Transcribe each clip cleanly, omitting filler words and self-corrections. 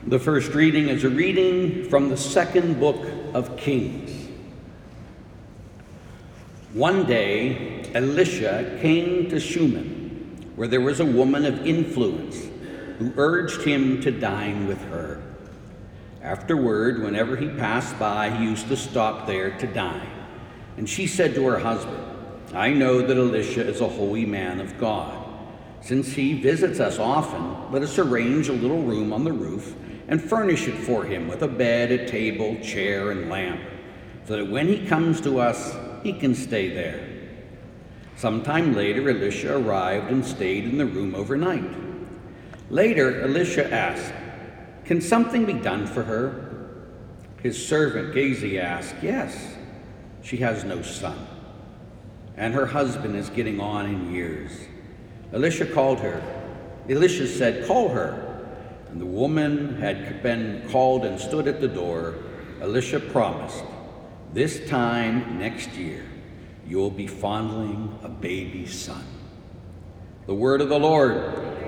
The first reading is a reading from the second book of Kings. One day, Elisha came to Shunem, where there was a woman of influence who urged him to dine with her. Afterward, whenever he passed by, he used to stop there to dine. And she said to her husband, "I know that Elisha is a holy man of God. Since he visits us often, let us arrange a little room on the roof and furnish it for him with a bed, a table, chair, and lamp, so that when he comes to us, he can stay there." Sometime later, Elisha arrived and stayed in the room overnight. Later, Elisha asked, "Can something be done for her?" His servant Gehazi asked, "Yes, she has no son, and her husband is getting on in years." Elisha called her. Elisha said, "Call her." And the woman had been called and stood at the door. Elisha promised, "This time next year, you will be fondling a baby son." The word of the Lord.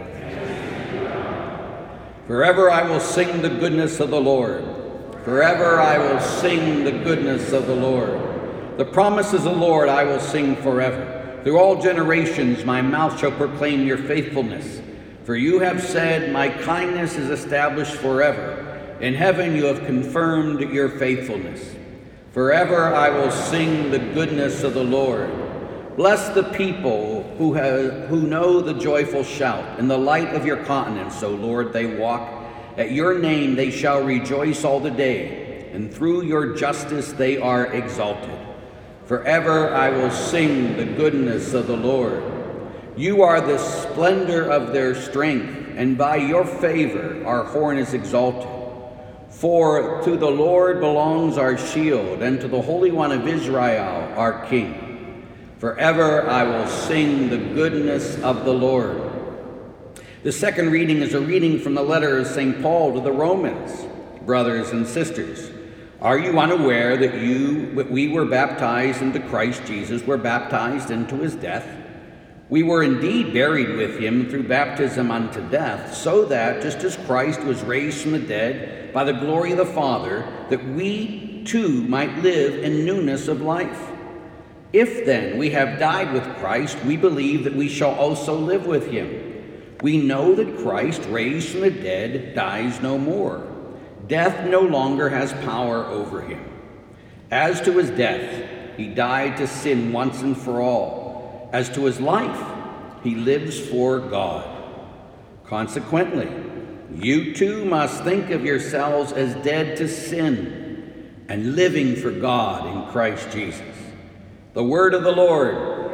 Forever I will sing the goodness of the Lord. Forever I will sing the goodness of the Lord. The promises of the Lord I will sing forever. Through all generations my mouth shall proclaim your faithfulness. For you have said, my kindness is established forever. In heaven you have confirmed your faithfulness. Forever I will sing the goodness of the Lord. Bless the people who know the joyful shout. In the light of your countenance, O Lord, they walk. At your name they shall rejoice all the day, and through your justice they are exalted. Forever I will sing the goodness of the Lord. You are the splendor of their strength, and by your favor our horn is exalted. For to the Lord belongs our shield, and to the Holy One of Israel our King. Forever I will sing the goodness of the Lord. The second reading is a reading from the letter of St. Paul to the Romans. Brothers and sisters, are you unaware that we were baptized into Christ Jesus, were baptized into his death? We were indeed buried with him through baptism unto death, so that, just as Christ was raised from the dead by the glory of the Father, that we too might live in newness of life. If then we have died with Christ, we believe that we shall also live with him. We know that Christ, raised from the dead, dies no more. Death no longer has power over him. As to his death, he died to sin once and for all. As to his life, he lives for God. Consequently, you too must think of yourselves as dead to sin and living for God in Christ Jesus. The word of the Lord.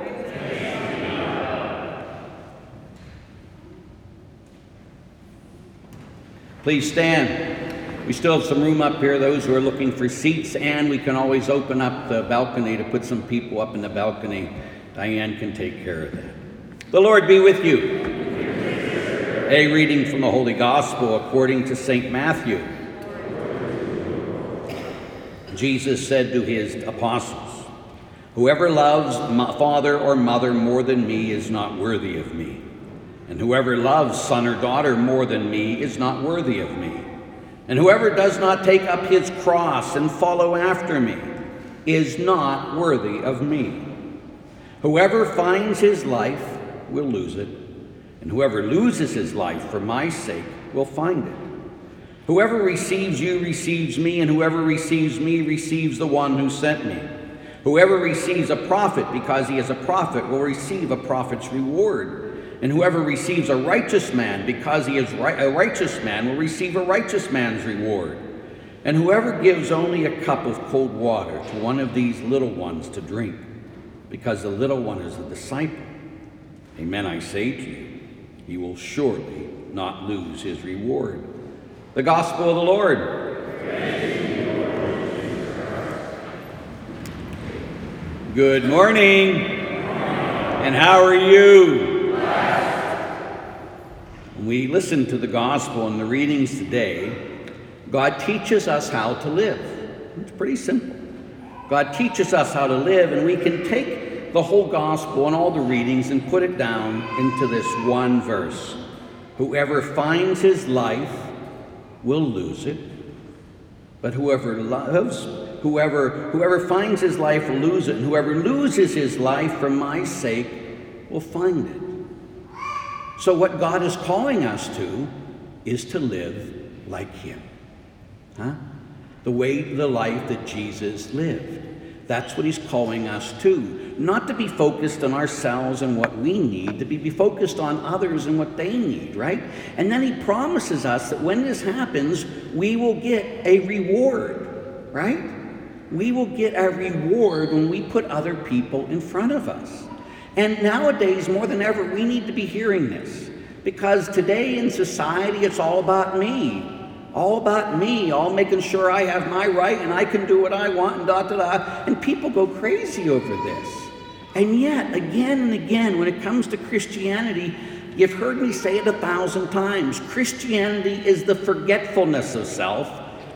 Please stand. We still have some room up here, those who are looking for seats, and we can always open up the balcony to put some people up in the balcony. Diane can take care of that. The Lord be with you. A reading from the Holy Gospel according to St. Matthew. Jesus said to his apostles, "Whoever loves father or mother more than me is not worthy of me. And whoever loves son or daughter more than me is not worthy of me. And whoever does not take up his cross and follow after me is not worthy of me. Whoever finds his life will lose it, and whoever loses his life for my sake will find it. Whoever receives you receives me, and whoever receives me receives the one who sent me. Whoever receives a prophet because he is a prophet will receive a prophet's reward. And whoever receives a righteous man because he is a righteous man will receive a righteous man's reward. And whoever gives only a cup of cold water to one of these little ones to drink, because the little one is a disciple, amen, I say to you, he will surely not lose his reward." The Gospel of the Lord. Good morning. And how are you? When we listen to the Gospel and the readings today, God teaches us how to live. It's pretty simple. God teaches us how to live, and we can take the whole gospel and all the readings and put it down into this one verse. Whoever finds his life will lose it, but whoever loves, whoever finds his life will lose it, and whoever loses his life for my sake will find it. So what God is calling us to is to live like him. The life that Jesus lived. That's what he's calling us to. Not to be focused on ourselves and what we need, to be focused on others and what they need, right? And then he promises us that when this happens, we will get a reward, right? We will get a reward when we put other people in front of us. And nowadays, more than ever, we need to be hearing this. Because today in society, it's all about me. All about me, all making sure I have my right and I can do what I want and da-da-da. And people go crazy over this. And yet, again and again, when it comes to Christianity, you've heard me say it 1,000 times. Christianity is the forgetfulness of self,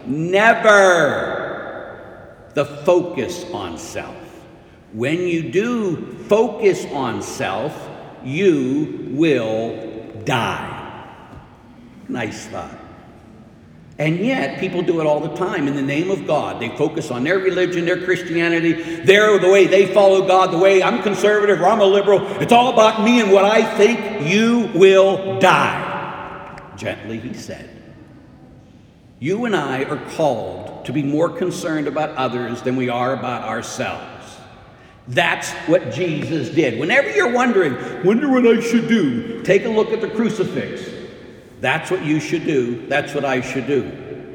never the focus on self. When you do focus on self, you will die. Nice thought. And yet, people do it all the time in the name of God. They focus on their religion, their Christianity, the way they follow God, the way I'm conservative or I'm a liberal. It's all about me and what I think. You will die. Gently, he said. You and I are called to be more concerned about others than we are about ourselves. That's what Jesus did. Whenever you're wondering what I should do, take a look at the crucifix. That's what you should do. That's what I should do.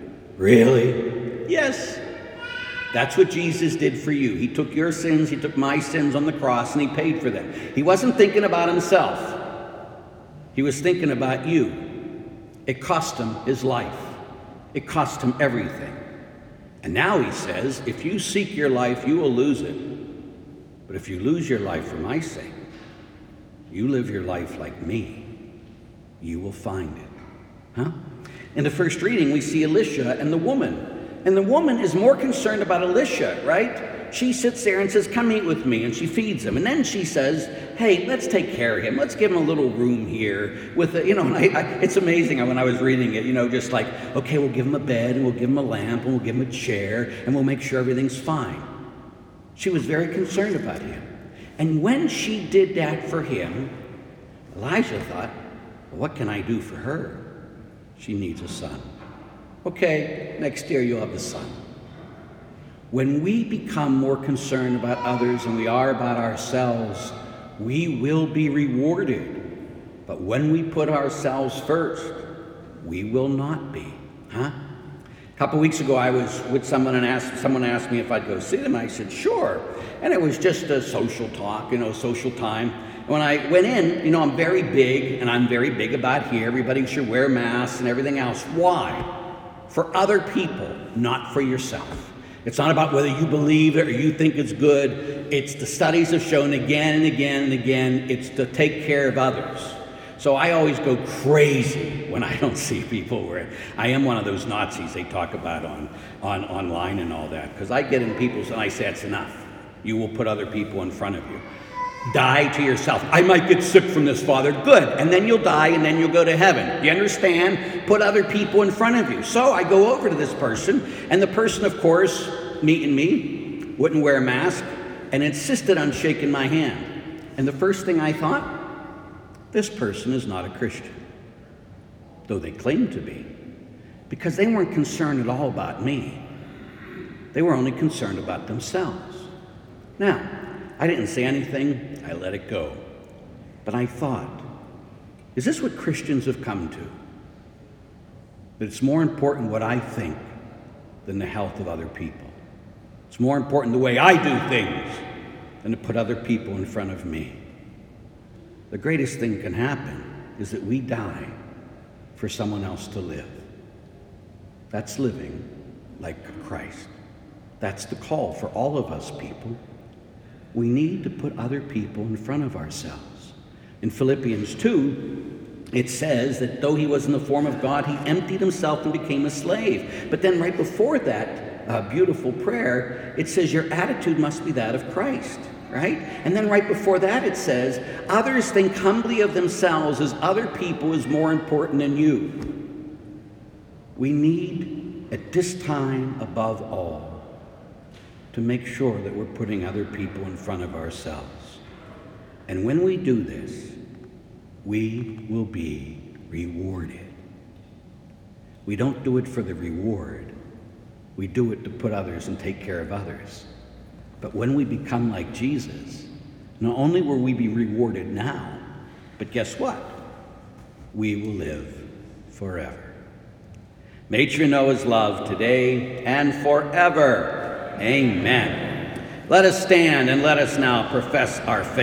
Really? Yes. That's what Jesus did for you. He took your sins, he took my sins on the cross, and he paid for them. He wasn't thinking about himself. He was thinking about you. It cost him his life. It cost him everything. And now he says, if you seek your life, you will lose it. But if you lose your life for my sake, you live your life like me, you will find it. In the first reading, we see Elisha and the woman. And the woman is more concerned about Elisha, right? She sits there and says, come eat with me, and she feeds him. And then she says, hey, let's take care of him. Let's give him a little room here with and it's amazing when I was reading it, just like, okay, we'll give him a bed, and we'll give him a lamp, and we'll give him a chair, and we'll make sure everything's fine. She was very concerned about him. And when she did that for him, Elijah thought, well, what can I do for her? She needs a son. Okay, next year you'll have a son. When we become more concerned about others than we are about ourselves, we will be rewarded. But when we put ourselves first, we will not be. A couple weeks ago, I was with someone and someone asked me if I'd go see them. I said, sure. And it was just a social talk, social time. When I went in, I'm very big, and I'm very big about here. Everybody should wear masks and everything else. Why? For other people, not for yourself. It's not about whether you believe it or you think it's good. It's the studies have shown again and again and again, it's to take care of others. So I always go crazy when I don't see people wearing. I am one of those Nazis they talk about on online and all that. Because I get in people's and I say, it's enough. You will put other people in front of you. Die to yourself. I might get sick from this, Father. Good. And then you'll die, and then you'll go to heaven. You understand? Put other people in front of you. So I go over to this person, and the person, of course, meeting me, wouldn't wear a mask, and insisted on shaking my hand. And the first thing I thought, this person is not a Christian. Though they claim to be. Because they weren't concerned at all about me. They were only concerned about themselves. Now, I didn't say anything. I let it go. But I thought, is this what Christians have come to? That it's more important what I think than the health of other people. It's more important the way I do things than to put other people in front of me. The greatest thing can happen is that we die for someone else to live. That's living like Christ. That's the call for all of us people. We need to put other people in front of ourselves. In Philippians 2, it says that though he was in the form of God, he emptied himself and became a slave. But then right before that beautiful prayer, it says your attitude must be that of Christ, right? And then right before that it says, others think humbly of themselves as other people is more important than you. We need, at this time above all, to make sure that we're putting other people in front of ourselves. And when we do this, we will be rewarded. We don't do it for the reward. We do it to put others and take care of others. But when we become like Jesus, not only will we be rewarded now, but guess what? We will live forever. May you know his love today and forever. Amen. Let us stand and let us now profess our faith.